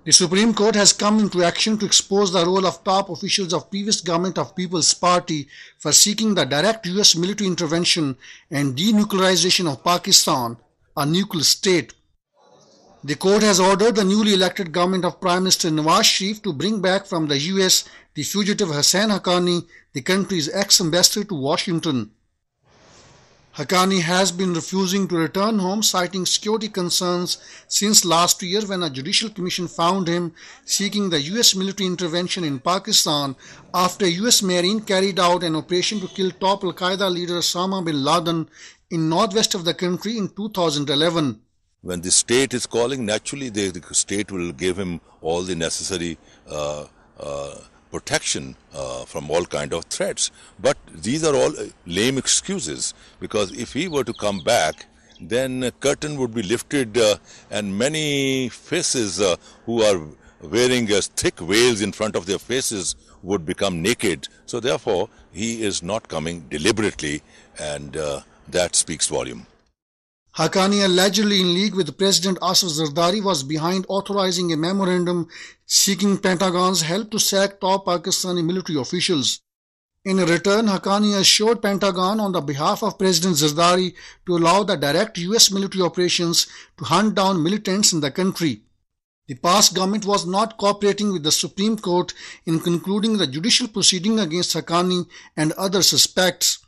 The Supreme Court has come into action to expose the role of top officials of previous government of People's Party for seeking the direct US military intervention and denuclearization of Pakistan, a nuclear state. The court has ordered the newly elected government of Prime Minister Nawaz Sharif to bring back from the US the fugitive Hussain Haqqani, the country's ex-ambassador to Washington. Haqqani has been refusing to return home, citing security concerns since last year when a judicial commission found him seeking the US military intervention in Pakistan after a US Marine carried out an operation to kill top Al-Qaeda leader Osama bin Laden in northwest of the country in 2011. When the state is calling, naturally the state will give him all the necessary protection from all kind of threats. But these are all lame excuses, because if he were to come back, then a curtain would be lifted and many faces who are wearing thick veils in front of their faces would become naked. So therefore, he is not coming deliberately, and that speaks volume. Haqqani, allegedly in league with President Asif Zardari, was behind authorizing a memorandum seeking Pentagon's help to sack top Pakistani military officials. In return, Haqqani assured Pentagon on the behalf of President Zardari to allow the direct US military operations to hunt down militants in the country. The past government was not cooperating with the Supreme Court in concluding the judicial proceeding against Haqqani and other suspects.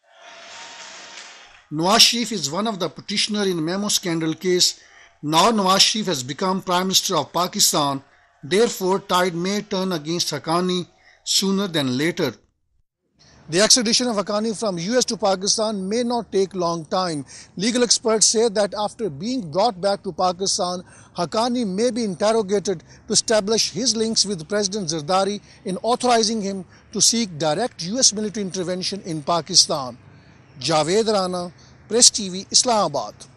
Nawaz Sharif is one of the petitioners in Memo scandal case. Now Nawaz Sharif has become Prime Minister of Pakistan. Therefore, tide may turn against Haqqani sooner than later. The extradition of Haqqani from US to Pakistan may not take long time. Legal experts say that after being brought back to Pakistan, Haqqani may be interrogated to establish his links with President Zardari in authorizing him to seek direct US military intervention in Pakistan. Javed Rana, Press TV, Islamabad.